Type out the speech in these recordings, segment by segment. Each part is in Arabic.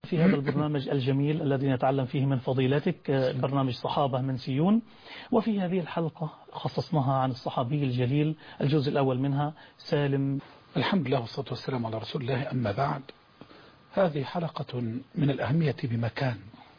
في هذا البرنامج الجميل الذي نتعلم فيه من فضيلتك، برنامج صحابة من سيون. وفي هذه الحلقة خصصناها عن الصحابي الجليل، الجزء الأول منها سالم. الحمد لله والصلاة والسلام على رسول الله. أما بعد، هذه حلقة من الأهمية بمكان،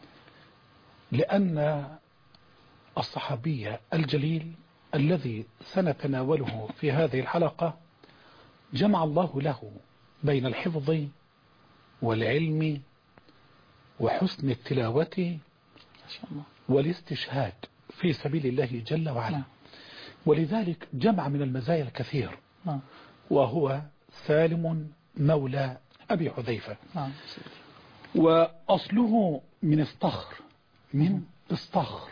لأن الصحابي الجليل الذي سنتناوله في هذه الحلقة جمع الله له بين الحفظ والعلم وحسن التلاوة والاستشهاد في سبيل الله جل وعلا. ولذلك جمع من المزايا الكثير، وهو سالم مولى أبي حذيفة. وأصله من اسطخر،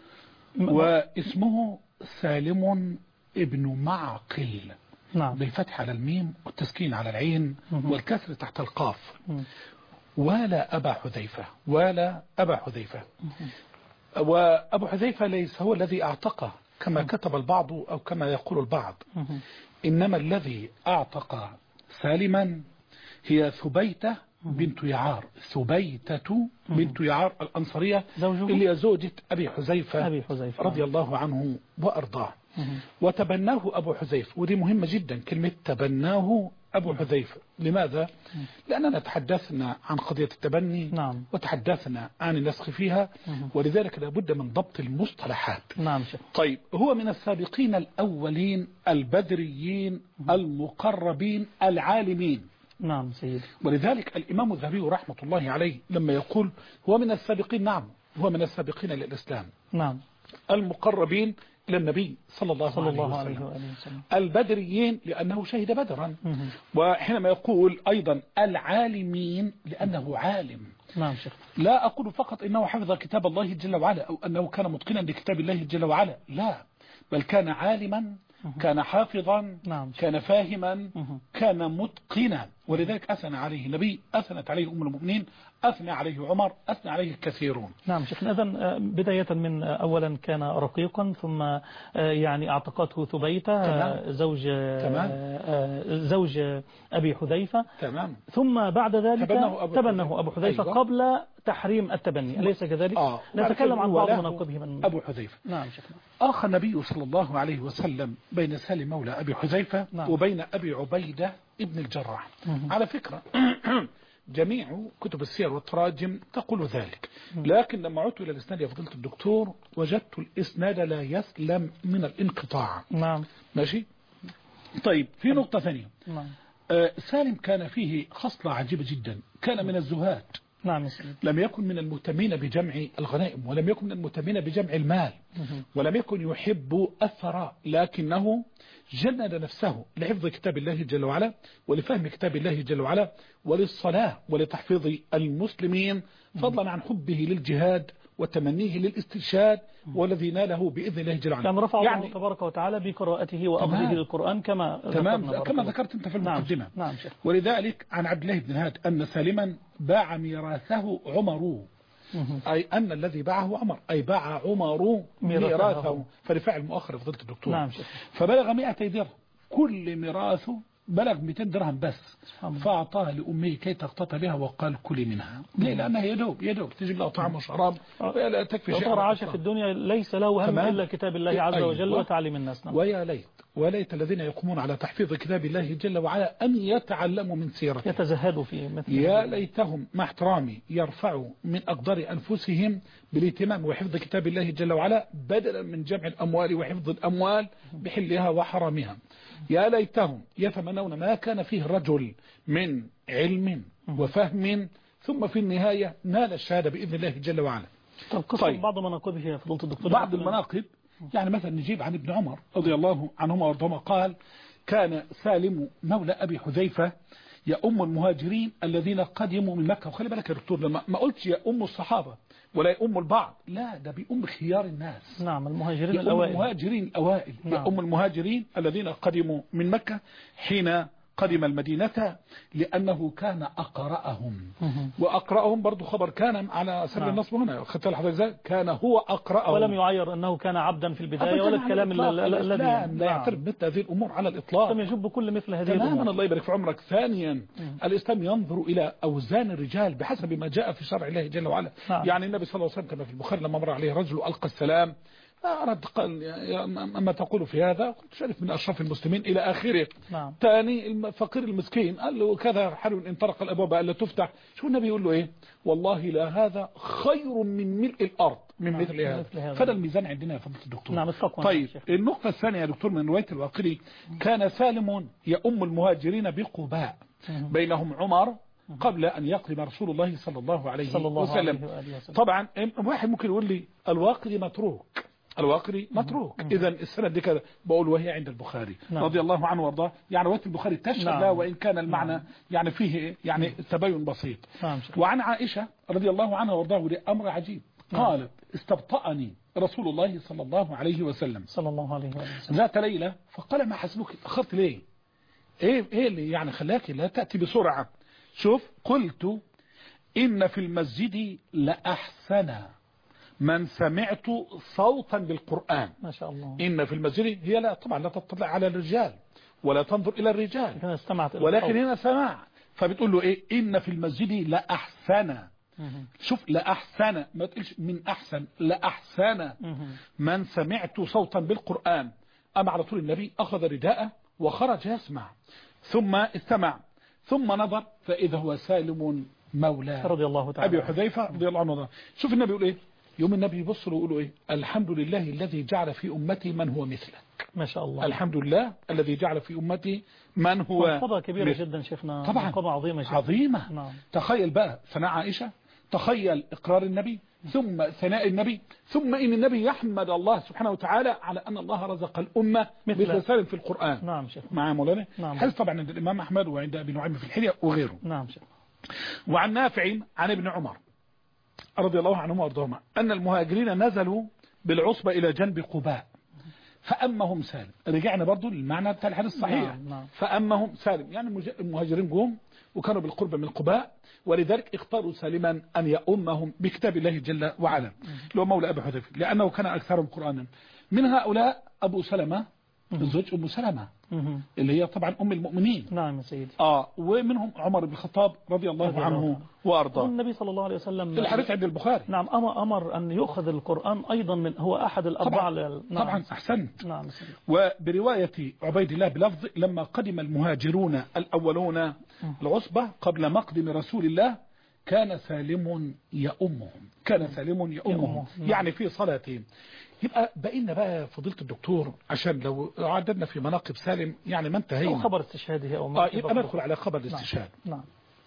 واسمه سالم ابن معقل، بالفتح على الميم والتسكين على العين والكسر تحت القاف. ولا أبا حذيفة وأبو حذيفة ليس هو الذي أعتقه كما كتب البعض أو كما يقول البعض، إنما الذي أعتق سالما هي ثبيتة بنت يعار، بنت يعار الأنصارية اللي هي زوجة أبي حذيفة رضي الله عنه وأرضاه. وتبناه أبو حذيفة، ودي مهمة جدا كلمة تبناه أبو حذيفة. لماذا؟ لأننا تحدثنا عن قضية التبني، وتحدثنا عن النسخ فيها، ولذلك لابد من ضبط المصطلحات. طيب، هو من السابقين الأولين البدريين المقربين العالمين. نعم سيدي. ولذلك الإمام الذهبي رحمة الله عليه لما يقول هو من السابقين، هو من السابقين للإسلام، المقربين إلى النبي صلى الله عليه وسلم، البدريين لأنه شهد بدرا، وحينما يقول أيضا العالمين لأنه عالم. لا أقول فقط إنه حفظ كتاب الله جل وعلا أو أنه كان متقنا لكتاب الله جل وعلا، لا، بل كان عالما، كان حافظا، كان فاهما، كان متقنا. ولذلك أثنى عليه النبي، أثنت عليه أم المؤمنين، أثنى عليه عمر، أثنى عليه الكثيرون. نعم شيخنا. إذن بداية من أولا كان رقيقا، ثم يعني اعتقته ثبيتة زوج أبي حذيفة، ثم بعد ذلك تبنه أبو حذيفة قبل تحريم التبني، أليس كذلك؟ نتكلم عن بعض مناقبه من أبو حذيفة. نعم شيخنا. آخى النبي صلى الله عليه وسلم بين سالم مولى أبي حذيفة وبين أبي عبيدة ابن الجراح. على فكرة جميع كتب السير والتراجم تقول ذلك، لكن لما عدت إلى الإسناد يا فضيلة الدكتور وجدت الإسناد لا يسلم من الانقطاع. ماشي. طيب، في نقطة ثانية. سالم كان فيه خصلة عجيبة جدا، كان من الزهاد. لم يكن من المهتمين بجمع الغنائم، ولم يكن من المهتمين بجمع المال، ولم يكن يحب الثراء، لكنه جند نفسه لحفظ كتاب الله جل وعلا، ولفهم كتاب الله جل وعلا، وللصلاة ولتحفيظ المسلمين، فضلا عن حبه للجهاد وتمنيه للاسترشاد، والذي ناله بإذن الله جل وعلا. كان رفع الله تبارك وتعالى بقراءته وأمره للقرآن كما ذكرت انت في المقدمة. ولذلك عن عبد الله بن هاد أن سالما باع ميراثه عمر، أي أن الذي باعه عمر، أي باع عمر ميراثه، فرفع المؤخر فضيلة الدكتور. فبلغ 200 درهم، كل ميراثه بلغ 200 درهم بس، فأعطاها لأمه كي تقتطع بها وقال كلي منها. ليه؟ لأنها يدوب تجيب له طعام وشراب، ولا تكفي شيء. عاش في الدنيا ليس له هم إلا كتاب الله عز وجل وتعليم الناس. وليت الذين يقومون على تحفيظ كتاب الله جل وعلا أن يتعلموا من سيرته، يتزهدوا فيه مثل. يا ليتهم مع احترامي يرفعوا من أقدار أنفسهم بالاهتمام وحفظ كتاب الله جل وعلا، بدلا من جمع الأموال وحفظ الأموال بحلها وحرامها. يا ليتهم يتمنون ما كان فيه الرجل من علم وفهم، ثم في النهاية نال الشهادة بإذن الله جل وعلا. طيب، بعض مناقبه يا فضيلة الدكتور. بعض المناقب، يعني مثلا نجيب عن ابن عمر رضي الله عنهما وارضاهما قال: كان سالم مولى أبي حذيفة يؤم المهاجرين الذين قدموا من مكة. وخلي بالك يا دكتور، لما ما قلتش يؤم الصحابة ولا يؤم البعض، لا، ده بيؤم خيار الناس. المهاجرين الأوائل. يؤم المهاجرين الذين قدموا من مكة حين قدم المدينة لأنه كان أقرأهم. وأقرأهم برضو خبر كان على سبيل النصب هنا، خدت الحدث كان هو أقرأهم، ولم يعير أنه كان عبدا في البداية ولا الكلام الذي لا يعترف مثل هذه الأمور على الإطلاق. الإسلام يجب كل مثل هذه الأمور تماما. الله يبارك في عمرك. ثانيا الإسلام ينظر إلى أوزان الرجال بحسب ما جاء في شرع الله جل وعلا. يعني النبي صلى الله عليه وسلم كما في البخاري لما مر عليه رجل ألقى السلام أرد قال أما تقول في هذا؟ قلت شرف من أشرف المسلمين إلى آخره. ثاني الفقير المسكين قال له كذا حلو إن طرق الأبواب ألا تفتح. شو النبي يقول له إيه؟ والله لا هذا خير من ملء الأرض من مثل هذا. فده الميزان عندنا يا فضيلة الدكتور. طيب النقطة الثانية يا دكتور من رواية الواقدي، كان سالم يؤم المهاجرين بقباء بينهم عمر قبل أن يقدم رسول الله صلى الله عليه وسلم. طبعا واحد ممكن يقول لي الواقدي متروك، الواقدي متروك، إذا السند دي كده بقول وهي عند البخاري رضي الله عنه وارضاه. يعني رواية البخاري تشهد له وإن كان المعنى يعني فيه يعني تباين بسيط. وعن عائشة رضي الله عنها وارضاه، ودي أمر عجيب، قالت استبطأني رسول الله صلى الله عليه وسلم ذات ليلة فقال ما حسبك أخرت ليه؟ إيه اللي يعني خلاك لا تأتي بسرعة؟ شوف قلت إن في المسجد لأحسن من سمعت صوتا بالقرآن. ما شاء الله. إن في المسجد هي لا طبعا لا تطلع على الرجال ولا تنظر إلى الرجال، ولكن هنا سماع. فبتقول له إيه؟ إن في المسجد لأحسن. شوف لأحسن، ما تقولش من أحسن، لأحسن من سمعت صوتا بالقرآن. أما على طول النبي أخذ رداءه وخرج يسمع، ثم استمع، ثم نظر فإذا هو سالم مولاه رضي الله تعالى أبي حذيفة رضي الله عنه. شوف النبي يقول إيه؟ يوم النبي يبص له ويقول إيه؟ الحمد لله الذي جعل في أمتي من هو مثلك. ما شاء الله. الحمد لله الذي جعل في أمتي من هو قضاء كبيرة جدا شيخنا. طبعا قضاء عظيمة جدا. عظيمة. نعم. تخيل بقى ثناء عائشة، تخيل إقرار النبي، ثم ثناء النبي، ثم إن النبي يحمد الله سبحانه وتعالى على أن الله رزق الأمة مثل سالم في القرآن. نعم شيخ. مع مولانا. نعم. حديث طبعا عند الإمام أحمد وعند أبي نعيم في الحلية وغيره. نعم شيخ. وعن نافع عن ابن عمر رضي الله عنهما وارضاهما أن المهاجرين نزلوا بالعصبة إلى جنب قباء فأمهم سالم. رجعنا برضو للمعنى بتاع الحديث الصحيح. نعم. فأمهم سالم يعني المهاجرين قوم وكانوا بالقرب من قباء، ولذلك اختاروا سالما أن يؤمهم بكتاب الله جل وعلا اللي هو مولى أبي حذيفة، لأنه كان أكثرهم قرآنا. من هؤلاء أبو سلمة الزوج أم سلمة اللي هي طبعا أم المؤمنين. نعم يا سيدي. ومنهم عمر بن الخطاب رضي الله عنه وأرضاه. النبي صلى الله عليه وسلم الحديث عند البخاري. نعم أمر أن يؤخذ القرآن أيضا من هو أحد الأربعة. طبعا, طبعا أحسنت. نعم سيدي. وبرواية عبيد الله بلفظ لما قدم المهاجرون الأولون العصبة قبل مقدم رسول الله كان سالم يؤمهم، كان سالم يؤمهم يعني في صلاتهم. يبقى بقينا بقى فضيلة الدكتور عشان لو عددنا في مناقب سالم يعني ما انتهينا. أو خبر استشهاده أو يبقى ندخل على خبر الاستشهاد. نعم.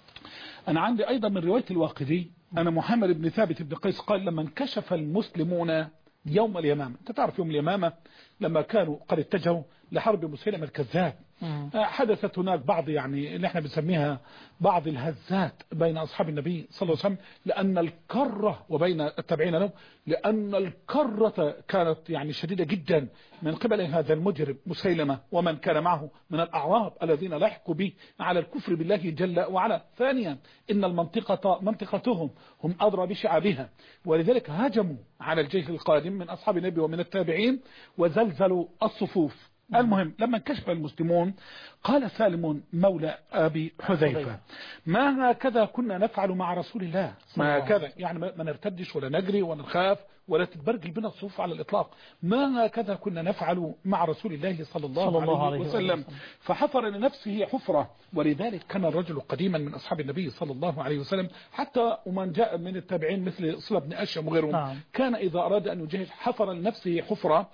أنا عندي أيضا من رواية الواقدي أنا محمد بن ثابت بن قيس قال لما انكشف المسلمون يوم اليمامة، أنت تعرف يوم اليمامة لما كانوا قد اتجهوا لحرب مسيلمة الكذاب، حدثت هناك بعض يعني اللي احنا بنسميها بعض الهزات بين أصحاب النبي صلى الله عليه وسلم، لأن الكرة وبين التابعين له، لأن الكرة كانت يعني شديدة جدا من قبل هذا المجرم مسيلمة ومن كان معه من الأعراب الذين لحقوا به على الكفر بالله جل وعلا. ثانيا إن المنطقة منطقتهم هم أدرى بشعابها، ولذلك هاجموا على الجيش القادم من أصحاب النبي ومن التابعين وزلزلوا الصفوف. المهم لما انكشف المسلمون قال سالم مولى أبي حذيفة ما هكذا كنا نفعل مع رسول الله، ما هكذا يعني ما نرتدش ولا نجري ولا نخاف ولا تتبرجل بنا الصفوف على الإطلاق، ما هكذا كنا نفعل مع رسول الله صلى الله عليه وسلم. فحفر لنفسه حفرة، ولذلك كان الرجل قديما من أصحاب النبي صلى الله عليه وسلم حتى ومن جاء من التابعين مثل صلى بن أشيم وغيرهم كان إذا أراد أن يجاهد حفر لنفسه حفرة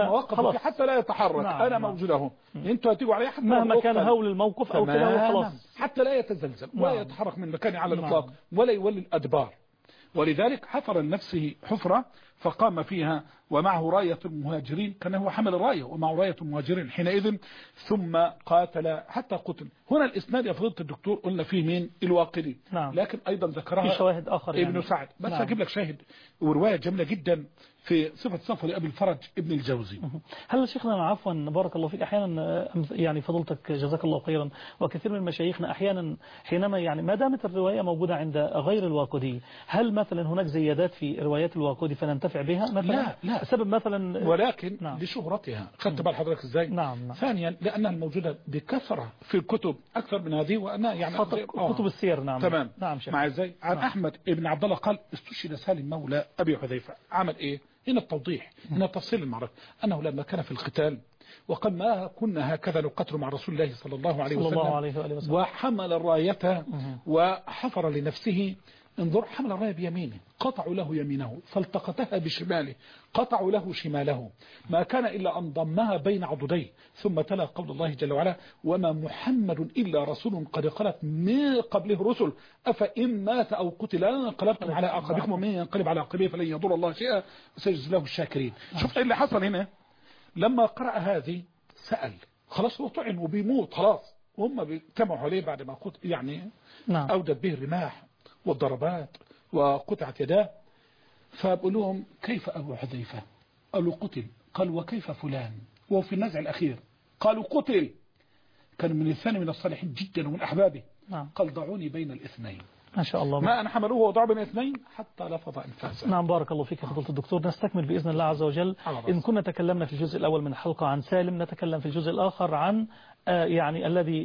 حتى لا يتحرك. أنا موجود اهو، انتوا هتيجوا عليه حتى مهما كان هول الموقف أو كده خلاص، حتى لا يتزلزل ولا يتحرك من مكانه على الإطلاق ولا يولي الأدبار. ولذلك حفر لنفسه حفرة فقام فيها ومعه راية المهاجرين، كان هو حمل الراية ومعه راية المهاجرين حينئذ، ثم قاتل حتى قتل. هنا الإسناد يا فضيلة الدكتور قلنا فيه مين؟ الواقدي. نعم. لكن أيضا ذكرها في شواهد آخر ابن يعني. سعد. بس نعم. أجيب لك شاهد ورواية جميلة جدا في صفة سفر أبي الفرج ابن الجوزي. هل شيخنا عفوا بارك الله فيك، أحيانا يعني فضلتك جزاك الله خيرا، وكثير من مشايخنا أحيانا حينما يعني ما دامت الرواية موجودة عند غير الواقدي، هل مثلا هناك زيادات في روايات الواقدي فننتفع بها مثلا؟ لا سبب مثلا، ولكن نعم. لشهرتها. خدت بال حضرتك ازاي؟ نعم. ثانيا لأنها موجودة بكثرة في الكتب أكثر من هذه، وأنا يعني كتب السير. نعم تمام. نعم شيخ. مع ازاي عن أحمد ابن عبد الله قال استشهد سالم مولى أبي حذيفة. عمل إيه؟ هنا التوضيح، هنا تفصيل المعركة، أنه لما كان في القتال وقد ما كنا هكذا نقتل مع رسول الله صلى الله عليه وسلم وحمل الراية وحفر لنفسه، انظر، حمل الراية بيمينه، قطعوا له يمينه فالتقطها بشماله، قطعوا له شماله، ما كان إلا أن ضمها بين عضديه، ثم تلا قول الله جل وعلا وما محمد إلا رسول قد خلت من قبله رسل أفإن مات أو قتل انقلبتم على أعقابكم ومن ينقلب على عقبيه فلن يضر الله شيئا وسيجزي له الشاكرين. شفت اللي حصل هنا لما قرأ هذه؟ سأل، خلاص هو طعن وبيموت خلاص، وهم بيجتمعوا عليه بعد ما يعني أودت به الرماح والضربات وقطعت يداه، فبقول لهم كيف أبو حذيفة؟ قالوا قتل. قال وكيف فلان؟ وهو في النزع الأخير قالوا قتل. كان من الثاني من الصالحين جدا ومن أحبابه. قال ضعوني بين الاثنين. ما شاء الله. ما أن حملوه وضعوا بين الاثنين حتى لفظ أنفاسه. نعم بارك الله فيك يا فضيلة الدكتور. نستكمل بإذن الله عز وجل. إن كنا تكلمنا في الجزء الأول من الحلقة عن سالم، نتكلم في الجزء الآخر عن يعني الذي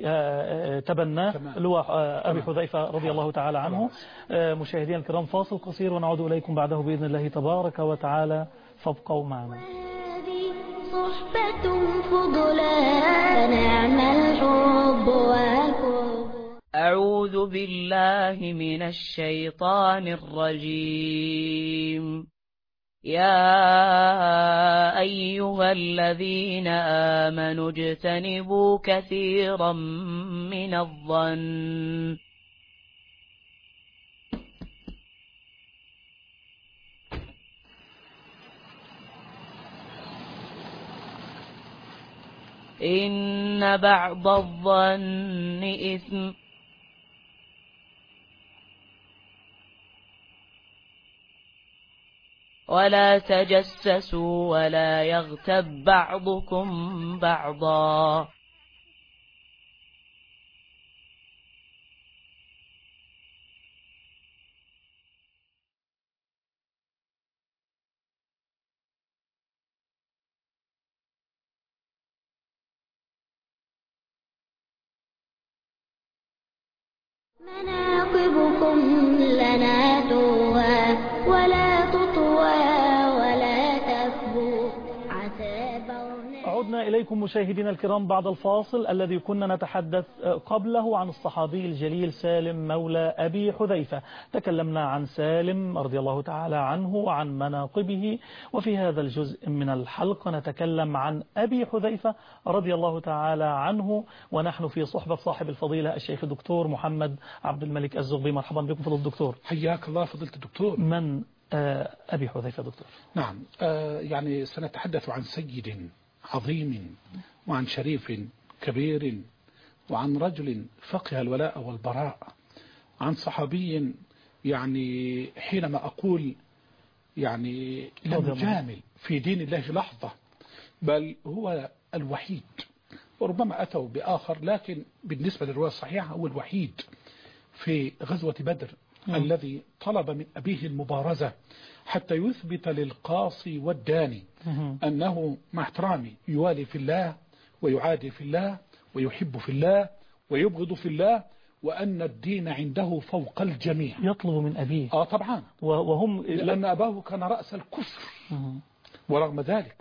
تبناه اللي هو أبي حذيفة رضي الله تعالى عنه. مشاهدينا الكرام فاصل قصير ونعود إليكم بعده بإذن الله تبارك وتعالى، فابقوا معنا. صحبة فضلا نعم الحب والقرب. أعوذ بالله من الشيطان الرجيم. يا أيها الذين آمنوا اجتنبوا كثيرا من الظن إن بعض الظن إثم ولا تجسسوا ولا يغتب بعضكم بعضا مناقبكم لنا توى ولا تطوى ولا تكبو عتابا. عدنا إليكم مشاهدينا الكرام بعد الفاصل الذي كنا نتحدث قبله عن الصحابي الجليل سالم مولى أبي حذيفة. تكلمنا عن سالم رضي الله تعالى عنه وعن مناقبه، وفي هذا الجزء من الحلقة نتكلم عن أبي حذيفة رضي الله تعالى عنه، ونحن في صحبة صاحب الفضيلة الشيخ الدكتور محمد عبد الملك الزغبي. مرحبا بكم فضيلة الدكتور. حياك الله فضيلة الدكتور. من أبي حذيفة دكتور؟ نعم، يعني سنتحدث عن سيد عظيم وعن شريف كبير وعن رجل فقه الولاء والبراء، عن صحابي يعني حينما أقول يعني لم يجامل في دين الله لحظة، بل هو الوحيد، وربما أتوا بآخر لكن بالنسبة للرواية الصحيحة هو الوحيد في غزوة بدر الذي طلب من أبيه المبارزة حتى يثبت للقاصي والداني أنه مع احترامي يوالي في الله ويعادي في الله ويحب في الله ويبغض في الله، وأن الدين عنده فوق الجميع. يطلب من أبيه. طبعا، وهم لأن أباه كان رأس الكفر، ورغم ذلك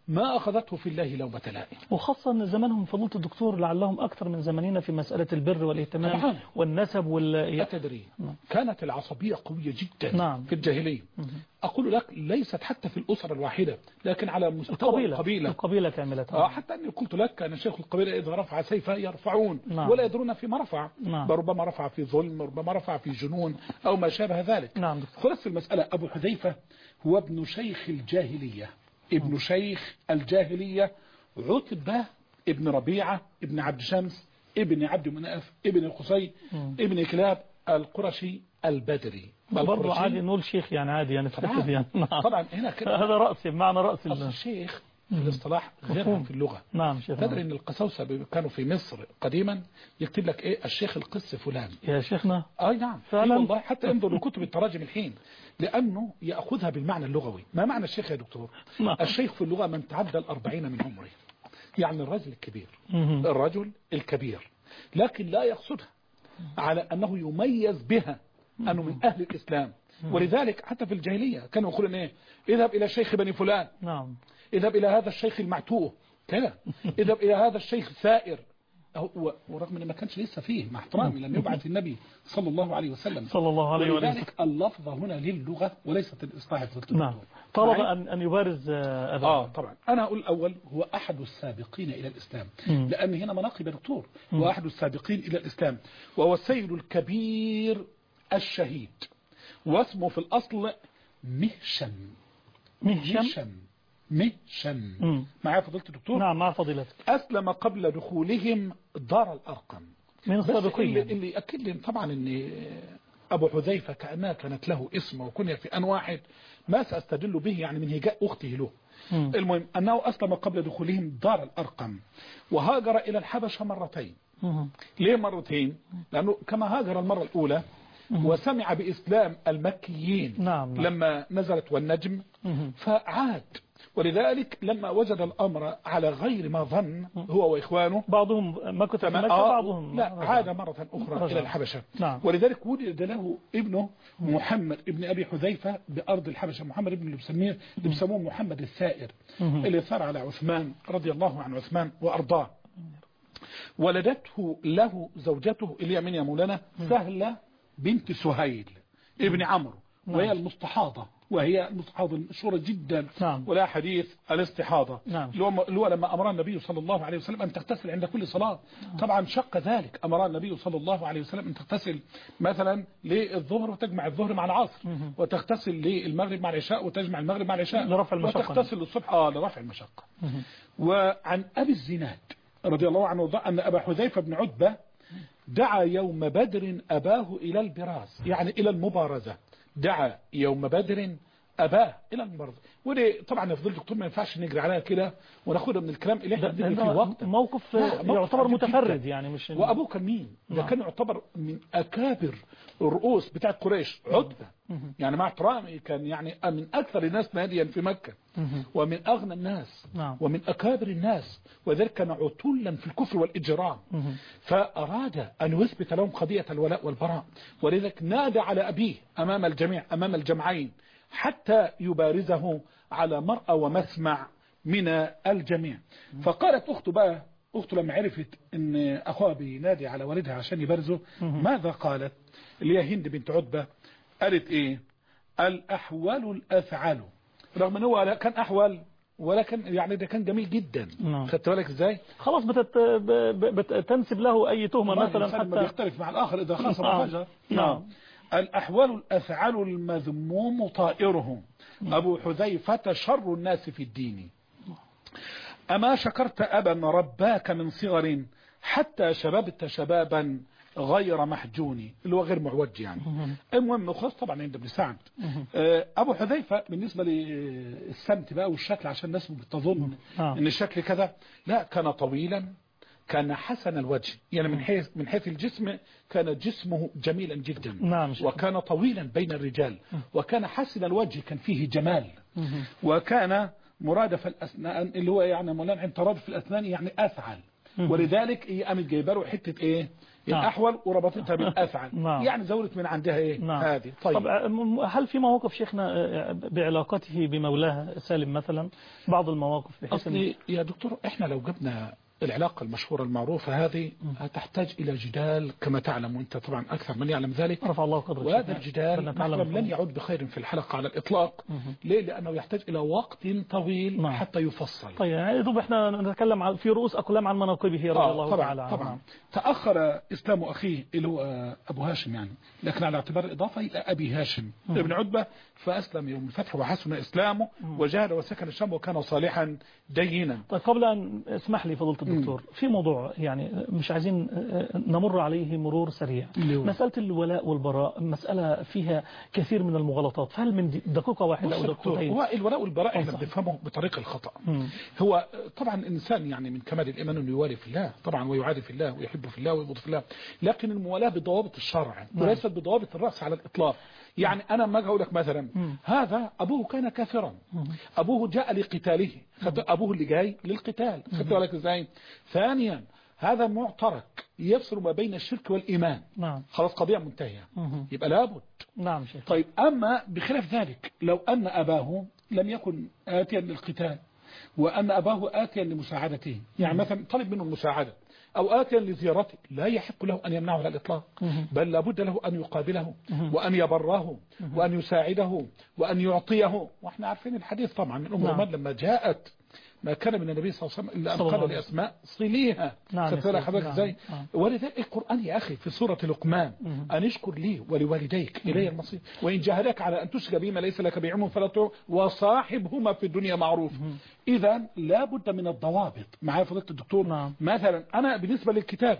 ما أخذته في الله لومة لائم. وخاصة أن زمانهم فضيلة الدكتور لعلهم أكثر من زماننا في مسألة البر والاهتمام طبعا. والنسب أتدري كانت العصبية قوية جدا. نعم. في الجاهلية. أقول لك ليست حتى في الأسرة الواحدة لكن على مستوى القبيلة كاملة. حتى أني قلت لك أن شيخ القبيلة إذا رفع سيفا يرفعون. نعم. ولا يدرون فيما رفع. نعم. ربما رفع في ظلم، ربما رفع في جنون أو ما شابه ذلك. نعم. خلاص المسألة أبو حذيفة هو ابن شيخ الجاهلية، ابن شيخ الجاهلية، عتبة ابن ربيعة ابن عبد شمس ابن عبد مناف ابن قصي ابن كلاب القرشي البدري. برضو عادي نقول شيخ يعني عادي يعني طبعا. يعني. طبعا هنا كده هذا رأسي بمعنى رأس الشيخ في الاصطلاح غيرها في اللغة. نعم شيخ. تدري ان القساوسة كانوا في مصر قديما يكتب لك ايه الشيخ القس فلان يا شيخنا. نعم فعلا والله. حتى انظر لكتب التراجم الحين لانه ياخذها بالمعنى اللغوي. ما معنى الشيخ يا دكتور؟ الشيخ في اللغة من تعدى 40 من عمره، يعني الرجل الكبير. الرجل الكبير، لكن لا يقصدها على انه يميز بها انه من اهل الاسلام. ولذلك حتى في الجاهلية كانوا يقولون ايه اذهب الى شيخ بني فلان. نعم. اذهب الى هذا الشيخ المعتوه كذا. اذهب الى هذا الشيخ الثائر. ورغم ان ما كانش لسه فيه مع احترامي لم يبعث النبي صلى الله عليه وسلم صلى الله عليه وسلم. ولذلك اللفظ هنا للغة وليست الاصطلاح. نعم. طلب ان يبارز طبعا. انا اقول الاول هو احد السابقين الى الاسلام لان هنا مناقب دكتور. هو احد السابقين الى الاسلام وهو السيد الكبير الشهيد واسمه في الاصل مهشم. معايا فضيلة الدكتور؟ نعم مع فضيلتك. أسلم قبل دخولهم دار الأرقم من السابقين. اللي أكد لهم طبعا أن أبو حذيفة كانت له اسم وكنية في أن واحد ما سأستدل به يعني من هجاء أخته له. المهم أنه أسلم قبل دخولهم دار الأرقم وهاجر إلى الحبشة مرتين. ليه مرتين؟ لأنه كما هاجر المرة الأولى وسمع بإسلام المكيين لما نزلت والنجم فعاد. ولذلك لما وجد الأمر على غير ما ظن هو وإخوانه بعضهم مكث في مكة بعضهم لا عاد مرة أخرى إلى الحبشة. ولذلك ولد له ابنه محمد ابن أبي حذيفة بأرض الحبشة. محمد ابن اللي بيسموه محمد الثائر اللي ثار على عثمان رضي الله عن عثمان وأرضاه. ولدته له زوجته اللي هي من يا مولانا سهلة بنت سهيل ابن عمرو وهي المستحاضة وهي المستحاضة المشهورة جدا ولا حديث الاستحاضة اللي هو لما أمر النبي صلى الله عليه وسلم أن تغتسل عند كل صلاة. طبعا شق ذلك. أمر النبي صلى الله عليه وسلم أن تغتسل مثلا للظهر وتجمع الظهر مع العصر وتغتسل للمغرب مع العشاء وتجمع المغرب مع العشاء لرفع المشقة وتغتسل للصبح لرفع المشقة. وعن أبي الزناد رضي الله عنه أن أبا حذيفة بن عتبة دعا يوم بدر أباه إلى البراز يعني إلى المبارزة. دعا يوم بدر أباه إلى المبارزة. ودي طبعا يفضل دكتور ما ينفعش نجري عليها كده وناخدها من الكلام اللي احنا بندي فيه وقت. موقف يعتبر متفرد يعني مش. وأبوه كان مين؟ ده كان يعتبر من أكابر الرؤوس بتاع قريش. عتبة يعني مع احترامي كان يعني من أكثر الناس ناديا في مكة ومن أغنى الناس ومن أكابر الناس وذلك كان عتولا في الكفر والإجرام. فأراد أن يثبت لهم قضية الولاء والبراء ولذلك نادى على أبيه أمام الجميع أمام الجمعين حتى يبارزه على مرأى ومسمع من الجميع. فقالت أخته لما عرفت أن أخوها بينادي على والدها عشان يبارزه ماذا قالت؟ اللي هي هند بنت عتبة قالت إيه؟ الأحوال الأفعال. رغم أنه كان أحول ولكن يعني ده كان جميل جدا. خدت بالك ازاي؟ خلاص بتنسب له أي تهمة مثلا حتى ما بيختلف مع الآخر إذا خاصم فجر. الأحوال الأفعال المذموم طائره. أبو حذيفة شر الناس في الدين. أما شكرت أبا رباك من صغر حتى شببت شبابا غير محجوني اللي هو غير معوج يعني. المهم خلاص طبعا عند ابن سعد. أبو حذيفة بالنسبة للسمت بقى والشكل عشان الناس بتظن ان الشكل كذا لا كان طويلا كان حسن الوجه يعني من حيث الجسم كان جسمه جميلا جدا. وكان طويلا بين الرجال وكان حسن الوجه كان فيه جمال. وكان مرادف الأسنان اللي هو يعني مولانا عند ترادف الأسنان يعني أفعل ولذلك هي قامت جايبه له حته ايه الأحول وربطتها بالأفعل. يعني زودت من عندها ايه هذه. طب هل في مواقف شيخنا بعلاقته بمولاه سالم مثلا، بعض المواقف بحيث يا دكتور احنا لو جبنا العلاقة المشهورة المعروفة هذه تحتاج إلى جدال كما تعلم، وأنت طبعا أكثر من يعلم ذلك. رفع الله قدرك. وهذا الجدال لن يعود بخير في الحلقة على الإطلاق. ليه؟ لأنه يحتاج إلى وقت طويل حتى يفصل. طيب يعني احنا نتكلم في رؤوس أقلام عن مناقبه رضي الله تعالى عنه. طبعا تأخر إسلام أخيه اللي هو أبو هاشم يعني، لكن على اعتبار الإضافة إلى أبي هاشم ابن عتبة، فأسلم يوم الفتح وحسن إسلامه وجاهد وسكن الشام وكان صالحا دينا. طيب قبل أن اسمح لي فضيلة الدكتور، في موضوع يعني مش عايزين نمر عليه مرور سريع. مسألة الولاء والبراء مسألة فيها كثير من المغالطات، فهل من دقيقة واحدة أو دقيقتين؟ هو الولاء والبراء احنا بنفهمه بطريقة الخطأ. هو طبعا الإنسان يعني من كمال الإيمان أنه يوالي في الله طبعا ويعادي في الله ويحب في الله ويبغض في الله، لكن الموالاة بضوابط الشرع وليست بضوابط الرأس على الإطلاق. يعني أنا ما أقول لك مثلا هذا أبوه كان كافرا، أبوه جاء لقتاله، أبوه اللي جاي للقتال، خدت بالك إزاي؟ ثانيا هذا معترك يفصل ما بين الشرك والإيمان. خلاص قضية منتهية. يبقى لابد. نعم شيخ. طيب أما بخلاف ذلك لو أن أباه لم يكن آتيا للقتال وأن أباه آتيا لمساعدته، يعني مثلا طلب منه المساعدة أو آتيا لزيارته، لا يحق له أن يمنعه على الإطلاق، بل لابد له أن يقابله وأن يبره وأن يساعده وأن يعطيه. وإحنا عارفين الحديث طبعا من أم رومان لما جاءت ما كان من النبي صلى الله عليه وسلم إلا أن قال لأسماء صليها. سترى حضرتك إزاي؟ ولذلك القرآن يا أخي في سورة لقمان أن اشكر لي ولوالديك إلي المصير وإن جاهداك على أن تشرك بما ليس لك بعلم فلا تطعهما وصاحبهما في الدنيا معروف. إذا لابد من الضوابط. معايا فضيلة الدكتور؟ مثلا أنا بالنسبة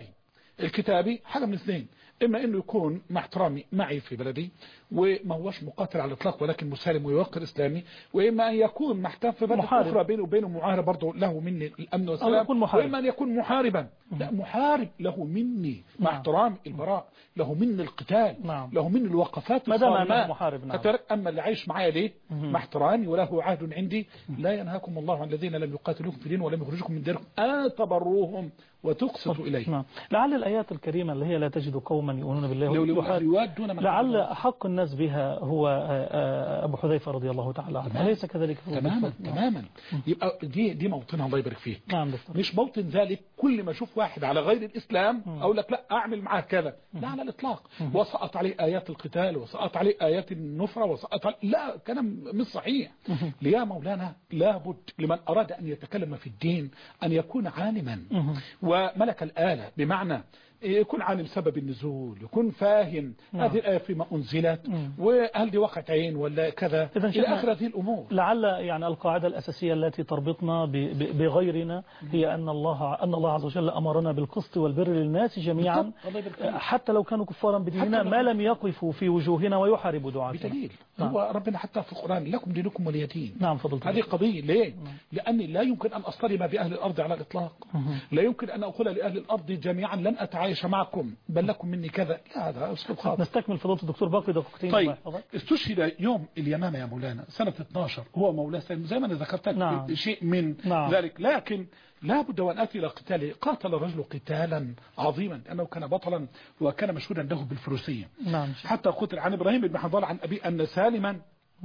الكتابي حاجة من اثنين، إما إنه يكون مع احترامي معي في بلدي وما هوش مقاتل على الإطلاق ولكن مسالم ويوقر إسلامي، وإما أن يكون محتاج في بلد أخرى بينه وبينه معاهدة برضه له مني الأمن والسلام، وإما أن يكون محاربا. لا محارب له مني مع احترام البراء، له مني القتال، له مني الوقفات الصارمة. أما اللي عايش معايا ليه مع احترامي وله عهد عندي، لا ينهاكم الله عن الذين لم يقاتلوكم في الدين ولم يخرجوكم من ديركم أن تبروهم وتقسطوا إليه. لعل الآيات الكريمة اللي هي لا تجد قوما يؤمنون بالله لعل حق الناس بها هو أبو حذيفة رضي الله تعالى عنه، أليس كذلك؟ تماما. يبقى دي موطنها الله يبارك فيه. مش موطن ذلك كل ما أشوف واحد على غير الإسلام أقول لك لا أعمل معاه كذا، لا على الإطلاق. وسقط عليه آيات القتال وسقط عليه آيات النفرة وسقط عليه، لا كلام مش صحيح. يا مولانا لابد لمن أراد أن يتكلم في الدين أن يكون عالما وملك الآلة، بمعنى يكون عالم سبب النزول، يكون فاهم هذه الآية فيما أنزلت وهل دي وقعت عين ولا كذا إلى آخر هذه الأمور. لعل يعني القاعدة الأساسية التي تربطنا بغيرنا هي أن الله عز وجل أمرنا بالقسط والبر للناس جميعا حتى لو كانوا كفارا بديننا ما لم يقفوا في وجوهنا ويحاربوا دعاتنا. بدليل هو ربنا حتى في القرآن لكم دينكم ولي دين. نعم فضلت. هذه قضية ليه؟ لأني لا يمكن أن أصطدم بأهل الأرض على الإطلاق، لا يمكن أن أقول لأهل الأرض جميعا لن أتعايش معكم بل لكم مني كذا، لا هذا أسلوب خاطئ. نستكمل فضيلة الدكتور باقي دقيقتين. طيب استشهد يوم اليمامة يا مولانا سنة 12 هو مولاه سالم زي ما أنا ذكرت شيء من ذلك، لكن لا بد وأن أتي إلى قتاله. قاتل الرجل قتالا عظيما لأنه كان بطلا وكان مشهودا له بالفروسية. حتى قتل عن إبراهيم بن حنظلة عن أبي أن سالما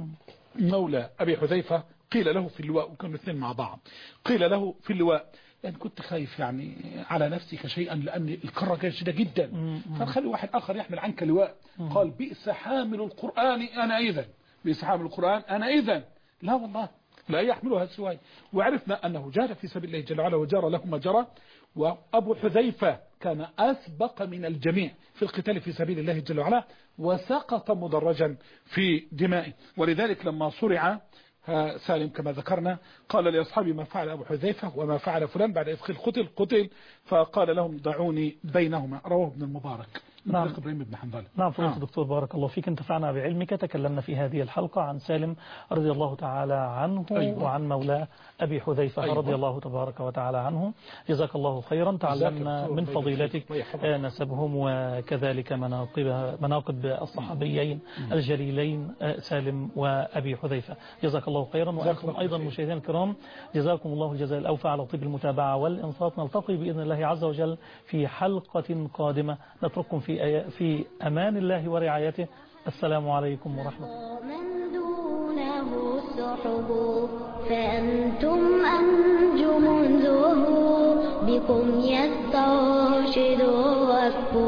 مولى أبي حذيفة قيل له في اللواء، وكانوا الاثنين مع بعض، قيل له في اللواء يعني كنت خايف يعني على نفسي شيئا لأن الكرة كانت شديدة جدا، فخلي واحد آخر يحمل عنك لواء. قال بئس حامل القرآن أنا إذن، بئس حامل القرآن أنا إذن، لا والله لا يحملها سواي. وعرفنا أنه جار في سبيل الله جل وعلا وجار له ما جرى. وأبو حذيفة كان أسبق من الجميع في القتال في سبيل الله جل وعلا وسقط مدرجا في دمائه. ولذلك لما صرع سالم كما ذكرنا قال لأصحابه ما فعل أبو حذيفة وما فعل فلان بعد إدخال قتل، فقال لهم ضعوني بينهما. رواه ابن المبارك. نعم. إبراهيم بن حنظلة. نعم فضيلة الدكتور بارك الله فيك، انتفعنا بعلمك. تكلمنا في هذه الحلقة عن سالم رضي الله تعالى عنه وعن مولاه أبي حذيفة رضي الله تبارك وتعالى عنه. جزاك الله خيرا. تعلمنا من فضيلتك نسبهم وكذلك مناقب الصحابيين الجليلين سالم وأبي حذيفة. جزاك الله خيرا. وأنتم أيضا مشاهدينا الكرام جزاكم الله الجزاء الأوفى على طيب المتابعة والإنصات. نلتقي بإذن الله عز وجل في حلقة قادمة. نترككم في أمان الله ورعايته. السلام عليكم ورحمة الله. من دونه السحب فأنتم أنجم زهور بكم يسترشد الركب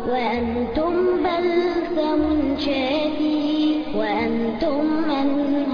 وأنتم بلسم شافي وأنتم من